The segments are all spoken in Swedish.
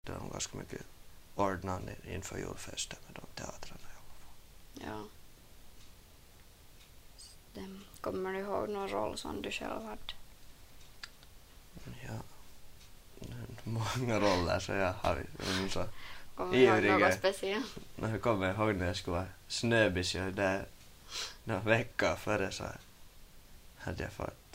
hade de ganska mycket ordnande inför julfesten med de teatrarna i alla fall. Ja. Kommer du ihåg någon roll som du själv hade? Ja, många roller så jag har så Kommer du ihåg något speciellt? Jag kommer ihåg när jag skulle vara snöbis och där några veckor före så hade jag fått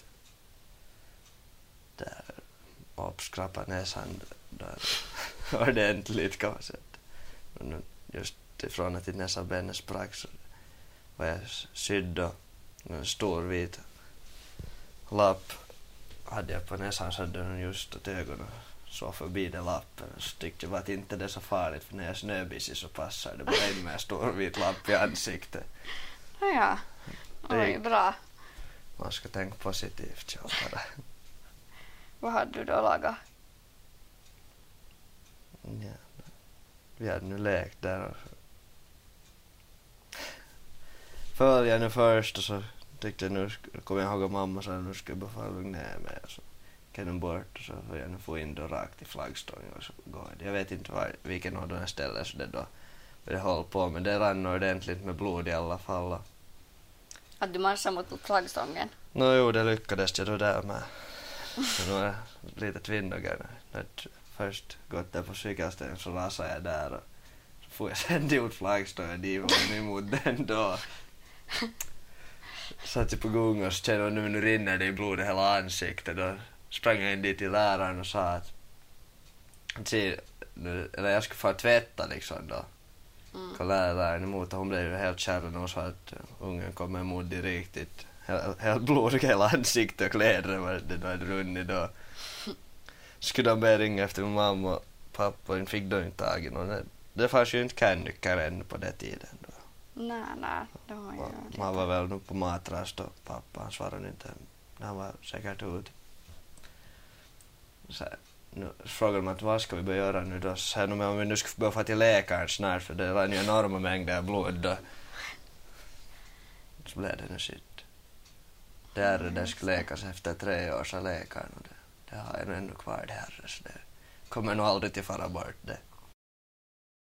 där uppskrapa näsan där ordentligt kan man säga. Men just ifrån att näsan benet sprack så var jag sydd och en stor vit lapp hade jag på näsan så hade den just åt ögonen så förbi den lappen så tyckte jag att inte det är så farligt för när jag är snöbissig så passar det bara in med en stor vit lapp i ansiktet. Ja, oj, bra. Man ska tänka positivt. Ja, Vad hade du då lagat? ja, vi hade nu lekt där och följde nu först och så tyckte jag nu kom jag ihåg att mamma sa nu ska jag bara få lugna ner mig och så kan den bort och så får jag nu få in då rakt i flaggstången och så går det. Jag vet inte vilken av de här ställen så det då det höll på men det rann ordentligt med blod i alla fall. Att du marschade mot flaggstången? Jo, det lyckades jag då där med. Så nu är jag lite tvinnögare. Först gått där på cykelställen så rasade jag där och så får jag sen ut flaggstången dit och emot den då. Satt jag på gunga och så kände jag nu rinner det i blod i hela ansiktet. Då sprang jag in dit till läraren och sa att eller jag skulle få tvätta liksom då. Kan läraren emot och hon blev ju helt kärr och hon sa att ungen kommer emot det riktigt. Helt blod i hela ansiktet och kläder var det hade runnit då. Skulle de börja ringa efter min mamma och pappa och fick då inte tag i någon. Det fanns ju inte kännyckor ännu på den tiden då. Nej, det var ju lite. Man var väl nog på matrast och pappa han svarade inte. Han var säkert ut. Så nu frågade man att vad ska vi börja göra nu då? Så här, om vi nu ska börja få till läkaren snart för det var ju enorma mängder blod då. Så blev det nu sitt. Det skulle läkas efter 3 år så läkaren och det har jag ännu kvar det här så det kommer nog aldrig till fara bort det.